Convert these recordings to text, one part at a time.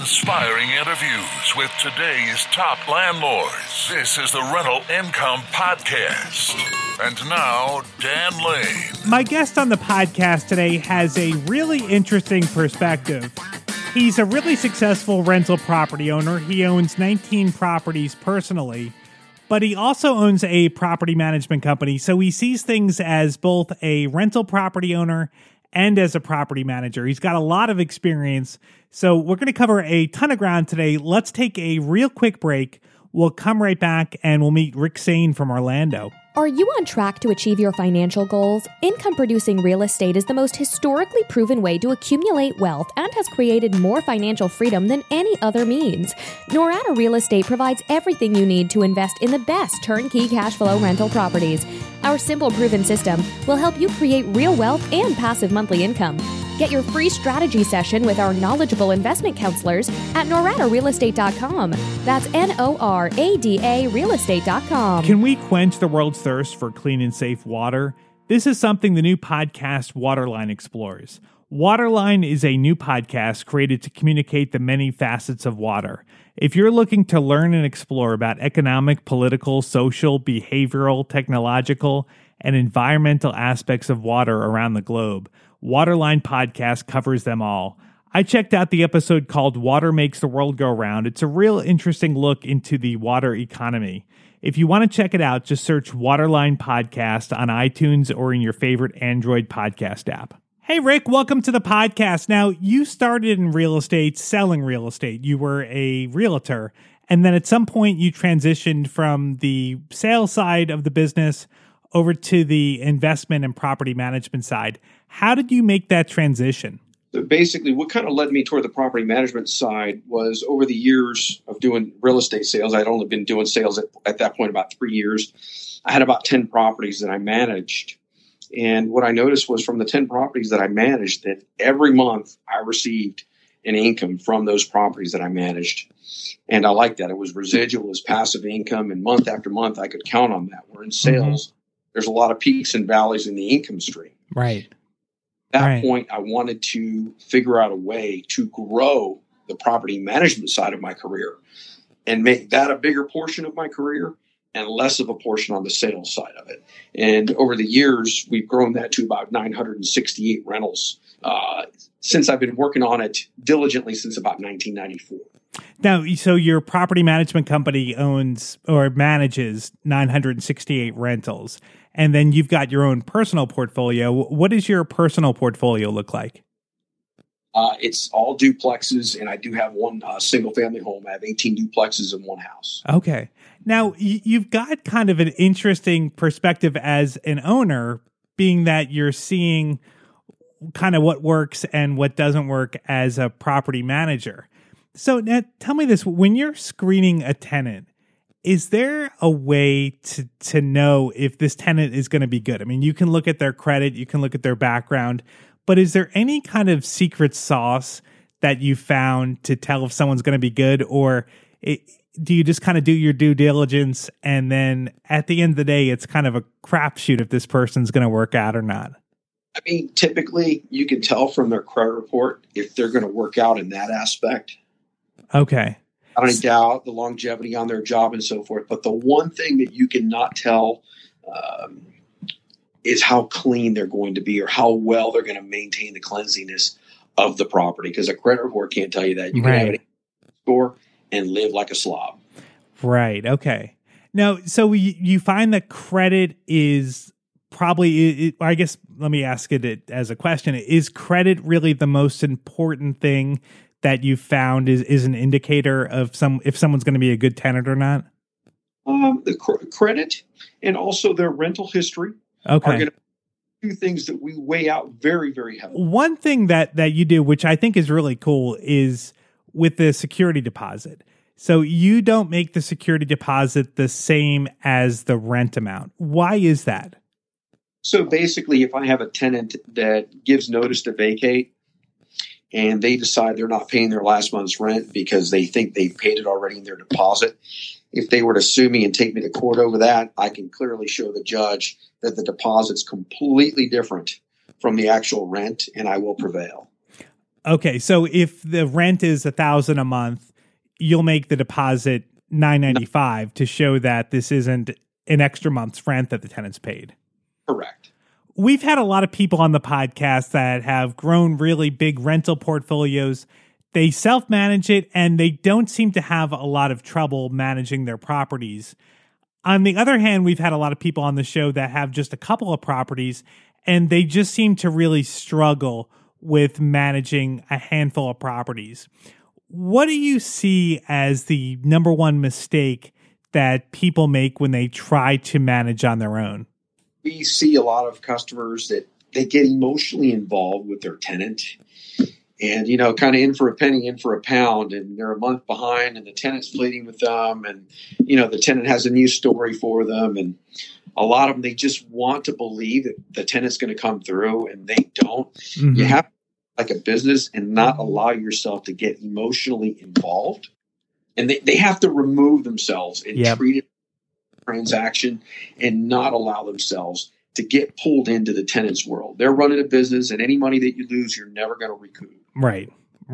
inspiring interviews with today's top landlords. This is the Rental Income Podcast. And now, Dan Lane. My guest on the podcast today has a really interesting perspective. He's a really successful rental property owner. He owns 19 properties personally, but he also owns a property management company. So he sees things as both a rental property owner and as a property manager. He's got a lot of experience. So we're going to cover a ton of ground today. Let's take a real quick break. We'll come right back and we'll meet Rick Sane from Orlando. Are you on track to achieve your financial goals? Income-producing real estate is the most historically proven way to accumulate wealth and has created more financial freedom than any other means. Norada Real Estate provides everything you need to invest in the best turnkey cash flow rental properties. Our simple, proven system will help you create real wealth and passive monthly income. Get your free strategy session with our knowledgeable investment counselors at noradarealestate.com. That's NORADA realestate.com. Can we quench the world's thirst for clean and safe water? This is something the new podcast Waterline explores. Waterline is a new podcast created to communicate the many facets of water. If you're looking to learn and explore about economic, political, social, behavioral, technological, and environmental aspects of water around the globe, Waterline Podcast covers them all. I checked out the episode called Water Makes the World Go Round. It's a real interesting look into the water economy. If you want to check it out, just search Waterline Podcast on iTunes or in your favorite Android podcast app. Hey, Rick, welcome to the podcast. Now, you started in real estate, selling real estate. You were a realtor, and then at some point you transitioned from the sales side of the business over to the investment and property management side. How did you make that transition? So basically, what kind of led me toward the property management side was over the years of doing real estate sales. I'd only been doing sales at that point about 3 years. I had about 10 properties that I managed. And what I noticed was from the 10 properties that I managed, that every month I received an income from those properties that I managed. And I liked that. It was residual, it was passive income. And month after month, I could count on that. Where in sales, there's a lot of peaks and valleys in the income stream. Right. At that point, I wanted to figure out a way to grow the property management side of my career and make that a bigger portion of my career and less of a portion on the sales side of it. And over the years, we've grown that to about 968 rentals since I've been working on it diligently since about 1994. Now, so your property management company owns or manages 968 rentals, and then you've got your own personal portfolio. What does your personal portfolio look like? It's all duplexes, and I do have one single-family home. I have 18 duplexes in one house. Okay. Now, you've got kind of an interesting perspective as an owner, being that you're seeing kind of what works and what doesn't work as a property manager. So now tell me this, when you're screening a tenant, is there a way to know if this tenant is going to be good? I mean, you can look at their credit, you can look at their background, but is there any kind of secret sauce that you found to tell if someone's going to be good? Or do you just kind of do your due diligence and then at the end of the day, it's kind of a crapshoot if this person's going to work out or not? I mean, typically you can tell from their credit report if they're going to work out in that aspect. Okay. I don't doubt the longevity on their job and so forth. But the one thing that you cannot tell is how clean they're going to be or how well they're going to maintain the cleanliness of the property. Because a credit report can't tell you that. You can have an score and live like a slob. Right. Okay. Now, so you find that credit is probably, I guess, let me ask it as a question. Is credit really the most important thing that you found is an indicator of if someone's going to be a good tenant or not? The credit and also their rental history are going to be two things that we weigh out very, very heavily. One thing that you do, which I think is really cool, is with the security deposit. So you don't make the security deposit the same as the rent amount. Why is that? So basically, if I have a tenant that gives notice to vacate, and they decide they're not paying their last month's rent because they think they've paid it already in their deposit, if they were to sue me and take me to court over that, I can clearly show the judge that the deposit's completely different from the actual rent, and I will prevail. Okay, so if the rent is $1,000 a month, you'll make the deposit $995 to show that this isn't an extra month's rent that the tenant's paid. Correct. We've had a lot of people on the podcast that have grown really big rental portfolios. They self-manage it, and they don't seem to have a lot of trouble managing their properties. On the other hand, we've had a lot of people on the show that have just a couple of properties, and they just seem to really struggle with managing a handful of properties. What do you see as the number one mistake that people make when they try to manage on their own? We see a lot of customers that they get emotionally involved with their tenant and, kind of in for a penny, in for a pound, and they're a month behind and the tenant's pleading with them. And, the tenant has a new story for them. And a lot of them, they just want to believe that the tenant's going to come through, and they don't. Mm-hmm. You have to like a business and not allow yourself to get emotionally involved. And they have to remove themselves and treat it as a transaction and not allow themselves to get pulled into the tenant's world. They're running a business, and any money that you lose, you're never going to recoup. Right.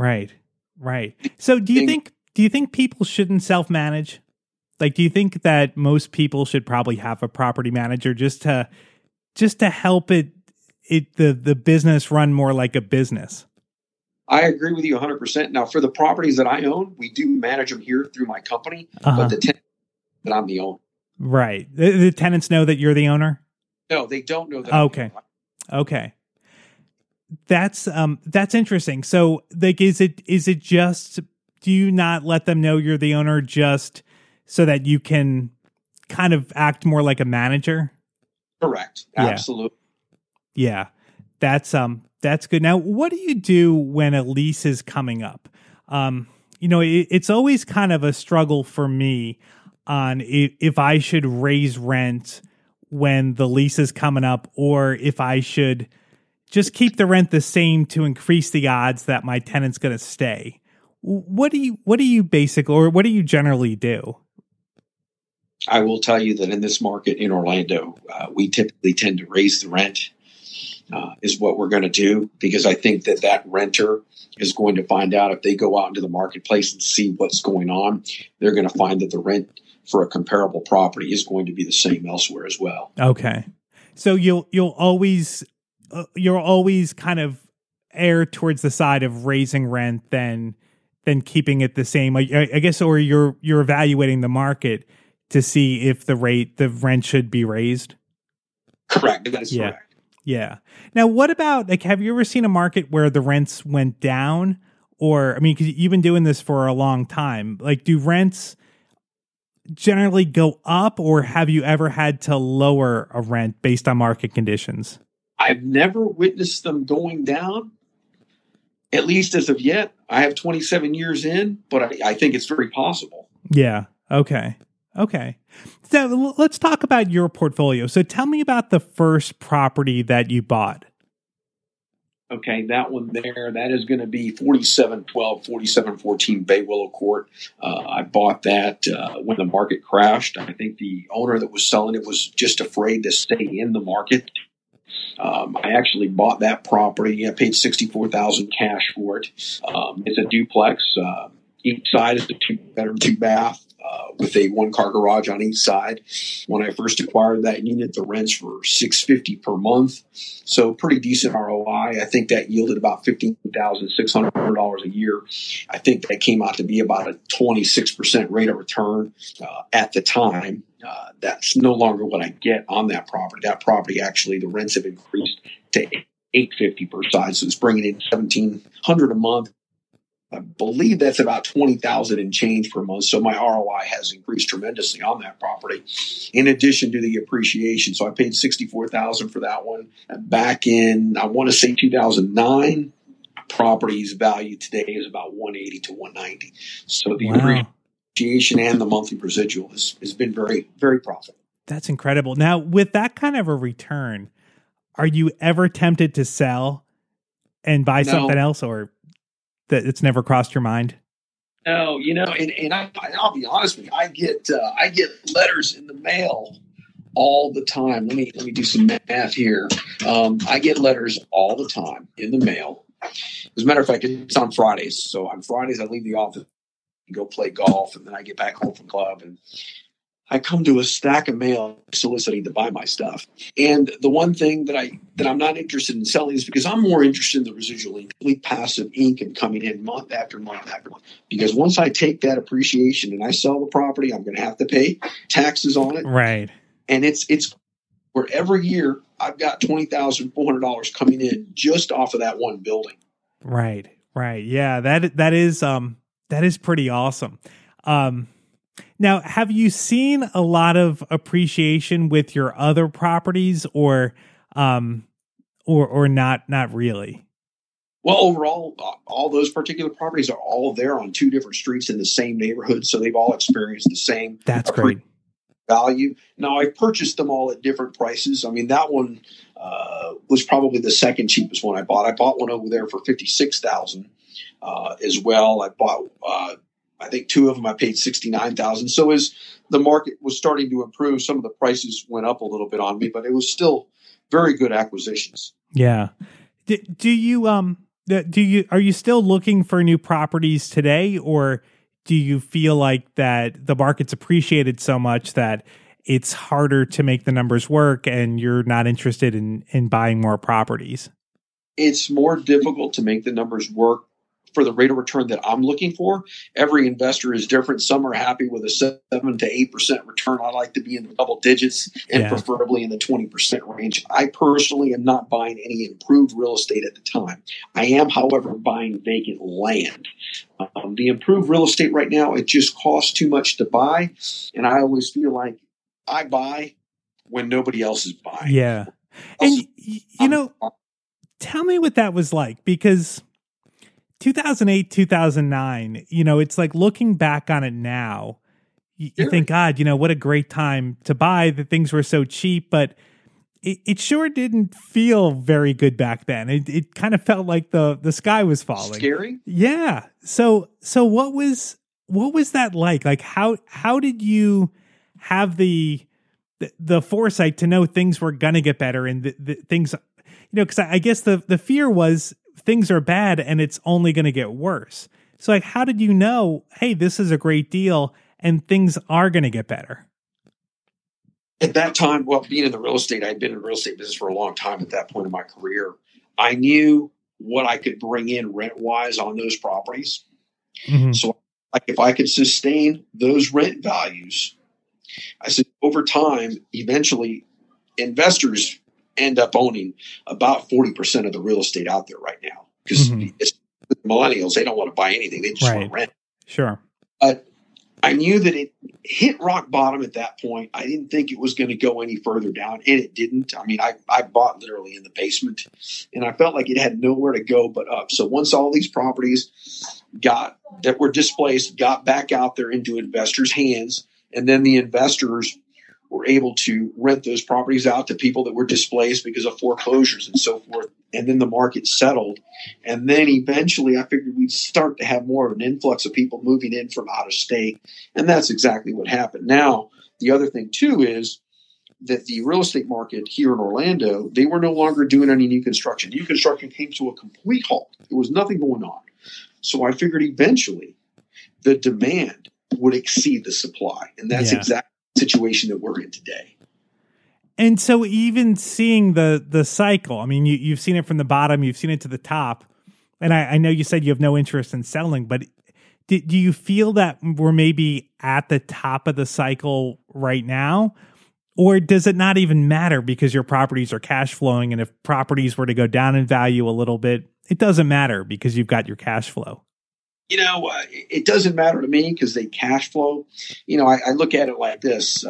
So do you think people shouldn't self-manage? Like, do you think that most people should probably have a property manager just to help the business run more like a business? I agree with you 100%. Now, for the properties that I own, we do manage them here through my company, but the tenant that I'm the owner. Right. The tenants know that you're the owner? No, they don't know that. Okay. That's interesting. So, like, is it just, do you not let them know you're the owner just so that you can kind of act more like a manager? Correct. Absolutely. Yeah. That's good. Now, what do you do when a lease is coming up? It's always kind of a struggle for me on if I should raise rent when the lease is coming up, or if I should just keep the rent the same to increase the odds that my tenant's going to stay. What do you generally do? I will tell you that in this market in Orlando, we typically tend to raise the rent. Is what we're going to do, because I think that renter is going to find out if they go out into the marketplace and see what's going on, they're going to find that the rent for a comparable property is going to be the same elsewhere as well. Okay. So you'll always kind of err towards the side of raising rent than keeping it the same, I guess, or you're evaluating the market to see if the rent should be raised. Correct. That is correct. Yeah. Now, what about, like, have you ever seen a market where the rents went down? Or, I mean, because you've been doing this for a long time. Like, do rents generally go up, or have you ever had to lower a rent based on market conditions? I've never witnessed them going down, at least as of yet. I have 27 years in, but I think it's very possible. Yeah. Okay. So let's talk about your portfolio. So tell me about the first property that you bought. Okay, that one there, that is going to be 4712, 4714 Bay Willow Court. I bought that when the market crashed. I think the owner that was selling it was just afraid to stay in the market. I actually bought that property. I paid $64,000 cash for it. It's a duplex. Each side is a 2-bedroom, 2-bath. With a 1-car garage on each side. When I first acquired that unit, the rents were $650 per month, so pretty decent ROI. I think that yielded about $15,600 a year. I think that came out to be about a 26% rate of return at the time. That's no longer what I get on that property. That property, actually, the rents have increased to $850 per side, so it's bringing in $1,700 a month. I believe that's about $20,000 and change per month. So my ROI has increased tremendously on that property, in addition to the appreciation. So I paid $64,000 for that one back in, I want to say 2009. Property's value today is about $180 to $190. So the appreciation and the monthly residual has been very, very profitable. That's incredible. Now, with that kind of a return, are you ever tempted to sell and buy something else, or that it's never crossed your mind? No, and I'll be honest with you, I get letters in the mail all the time. Let me do some math here. I get letters all the time in the mail As a matter of fact, it's on Fridays. So on Fridays, I leave the office and go play golf, and then I get back home from club, and I come to a stack of mail soliciting to buy my stuff. And the one thing that I'm not interested in selling is because I'm more interested in the residual income, passive income coming in month after month after month. Because once I take that appreciation and I sell the property, I'm going to have to pay taxes on it. Right. And it's where every year I've got $20,400 coming in just off of that one building. Right. Right. Yeah. That is pretty awesome. Now, have you seen a lot of appreciation with your other properties, or not really? Well, overall, all those particular properties are all there on two different streets in the same neighborhood, so they've all experienced the same. That's great value. Now, I've purchased them all at different prices. I mean, that one was probably the second cheapest one I bought. I bought one over there for $56,000 as well. I bought. I think two of them I paid $69,000. So as the market was starting to improve, some of the prices went up a little bit on me, but it was still very good acquisitions. Yeah. Are you still looking for new properties today, or do you feel like that the market's appreciated so much that it's harder to make the numbers work and you're not interested in buying more properties? It's more difficult to make the numbers work for the rate of return that I'm looking for. Every investor is different. Some are happy with a 7 to 8% return. I like to be in the double digits and preferably in the 20% range. I personally am not buying any improved real estate at the time. I am, however, buying vacant land. The improved real estate right now, it just costs too much to buy. And I always feel like I buy when nobody else is buying. Yeah. And, tell me what that was like, because 2008, 2009, it's like looking back on it now, you think, God, what a great time to buy. The things were so cheap, but it sure didn't feel very good back then. It kind of felt like the sky was falling. Scary? Yeah. So what was that like? Like, how did you have the foresight to know things were going to get better and the things, because I guess the fear was things are bad and it's only going to get worse. So like, how did you know, hey, this is a great deal and things are going to get better? At that time, well, being in the real estate, I'd been in the real estate business for a long time at that point in my career. I knew what I could bring in rent-wise on those properties. Mm-hmm. So like, if I could sustain those rent values, I said over time, eventually investors end up owning about 40% of the real estate out there right now, because millennials, they don't want to buy anything. They just want to rent. Sure. But I knew that it hit rock bottom at that point. I didn't think it was going to go any further down, and it didn't. I mean, I bought literally in the basement, and I felt like it had nowhere to go but up. So once all these properties that were displaced got back out there into investors' hands, and then the investors were able to rent those properties out to people that were displaced because of foreclosures and so forth. And then the market settled. And then eventually I figured we'd start to have more of an influx of people moving in from out of state. And that's exactly what happened. Now, the other thing too is that the real estate market here in Orlando, they were no longer doing any new construction. New construction came to a complete halt. There was nothing going on. So I figured eventually the demand would exceed the supply. And that's exactly situation that we're in today. And so even seeing the cycle, I mean, you've seen it from the bottom, you've seen it to the top. And I know you said you have no interest in selling, but do you feel that we're maybe at the top of the cycle right now? Or does it not even matter because your properties are cash flowing? And if properties were to go down in value a little bit, it doesn't matter because you've got your cash flow. It doesn't matter to me because they cash flow. I look at it like this.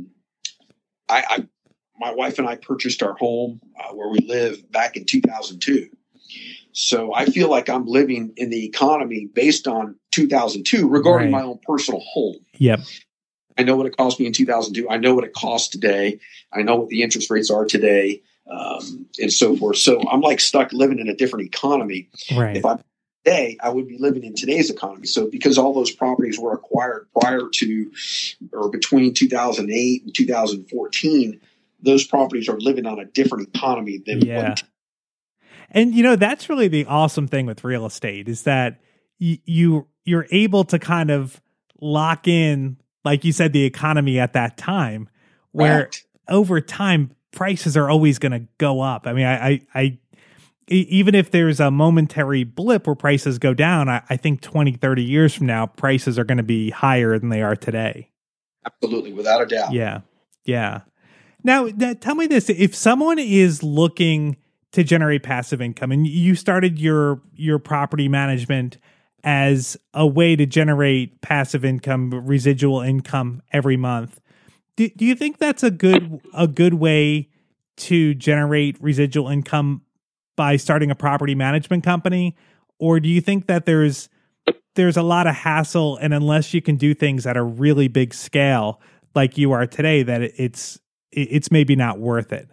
My wife and I purchased our home where we live back in 2002. So I feel like I'm living in the economy based on 2002 regarding my own personal home. Yep. I know what it cost me in 2002. I know what it costs today. I know what the interest rates are today, and so forth. So I'm like stuck living in a different economy. Right. If I'm today, I would be living in today's economy. So because all those properties were acquired prior to or between 2008 and 2014, those properties are living on a different economy than what. And that's really the awesome thing with real estate is that you're able to kind of lock in, like you said, the economy at that time, where Right. over time prices are always going to go up. I mean, I even if there's a momentary blip where prices go down, I think 20, 30 years from now, prices are going to be higher than they are today. Absolutely, without a doubt. Yeah. Yeah. Now, tell me this. If someone is looking to generate passive income and you started your property management as a way to generate passive income, residual income every month, do you think that's a good way to generate residual income by starting a property management company? Or do you think that there's a lot of hassle, and unless you can do things at a really big scale like you are today, that it's maybe not worth it?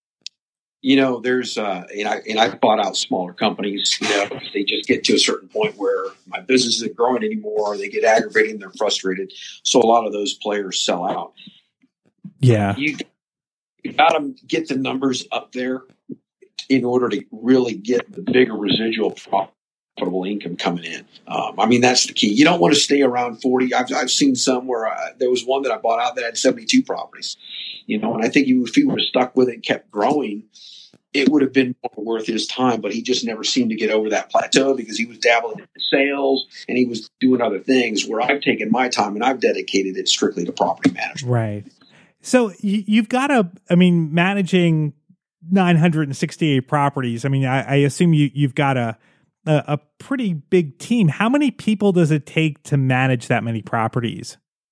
There's and I bought out smaller companies. They just get to a certain point where my business isn't growing anymore. They get aggravated and they're frustrated. So a lot of those players sell out. Yeah, You got to get the numbers up there in order to really get the bigger residual profitable income coming in. That's the key. You don't want to stay around 40. I've seen some where there was one that I bought out that had 72 properties. And I think if he would have stuck with it and kept growing, it would have been more worth his time. But he just never seemed to get over that plateau because he was dabbling in sales and he was doing other things. Where I've taken my time and I've dedicated it strictly to property management. right. So you've got managing 968 properties. I assume you've got a pretty big team. How many people does it take to manage that many properties?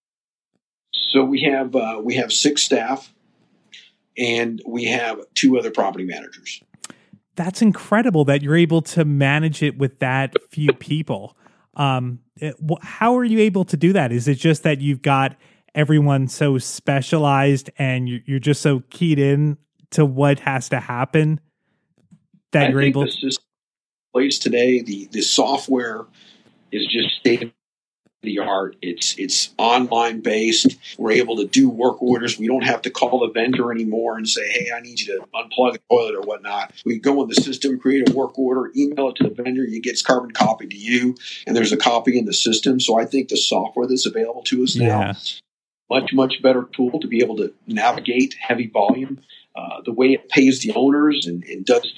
So we have 6 staff, and we have 2 other property managers. That's incredible that you're able to manage it with that few people. How are you able to do that? Is it just that you've got everyone so specialized and you're just so keyed in to what has to happen that you're able to? The system in place today, the software is just state of the art. It's online based. We're able to do work orders. We don't have to call the vendor anymore and say, "Hey, I need you to unplug the toilet" or whatnot. We go in the system, create a work order, email it to the vendor. It gets carbon copied to you, and there's a copy in the system. So I think the software that's available to us now, much better tool to be able to navigate heavy volume. The way it pays the owners and does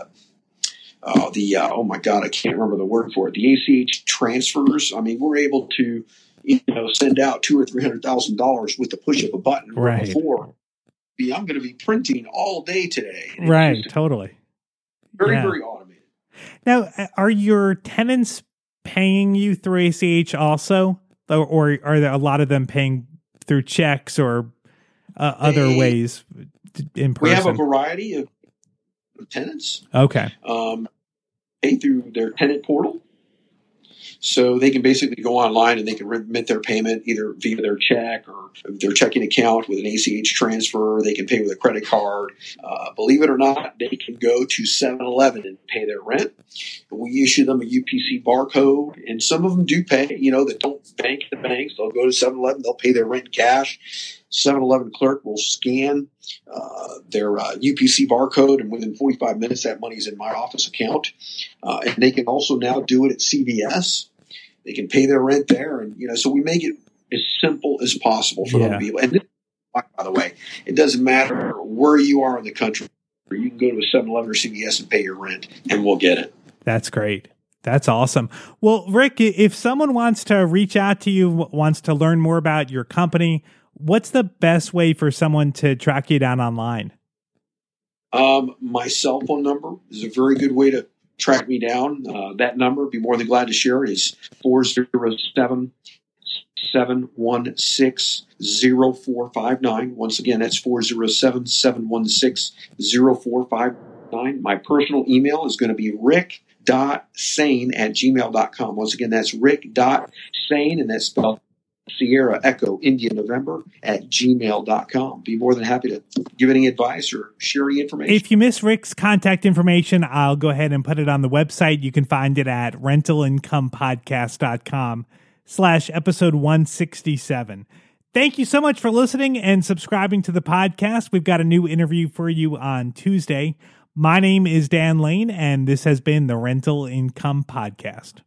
oh my God, I can't remember the word for it. The ACH transfers. We're able to, send out $200,000 or $300,000 with the push of a button. Right. Before, I'm going to be printing all day today. Right. Totally. Very automated. Now, are your tenants paying you through ACH also, or are there a lot of them paying through checks or other ways in person? We have a variety of tenants. Okay. Pay through their tenant portal. So they can basically go online and they can remit their payment either via their check or their checking account with an ACH transfer. They can pay with a credit card. Believe it or not, they can go to 7-Eleven and pay their rent. We issue them a UPC barcode, and some of them do pay, that don't bank at the banks. They'll go to 7-Eleven, they'll pay their rent cash. 7-Eleven clerk will scan their UPC barcode, and within 45 minutes, that money's in my office account. And they can also now do it at CVS. They can pay their rent there, and so we make it as simple as possible for them to be able. And this, by the way, it doesn't matter where you are in the country. You can go to a 7-Eleven or CVS and pay your rent, and we'll get it. That's great. That's awesome. Well, Rick, if someone wants to reach out to you, wants to learn more about your company, what's the best way for someone to track you down online? My cell phone number is a very good way to track me down. That number, be more than glad to share it, is 407-716-0459. Once again, that's 407-716-0459. My personal email is going to be rick.sane@gmail.com. Once again, that's rick.sane, and that's spelled Sierra Echo India November @gmail.com. Be more than happy to give any advice or share any information. If you miss Rick's contact information, I'll go ahead and put it on the website. You can find it at rentalincomepodcast.com/episode 167. Thank you so much for listening and subscribing to the podcast. We've got a new interview for you on Tuesday. My name is Dan Lane, and this has been the Rental Income Podcast.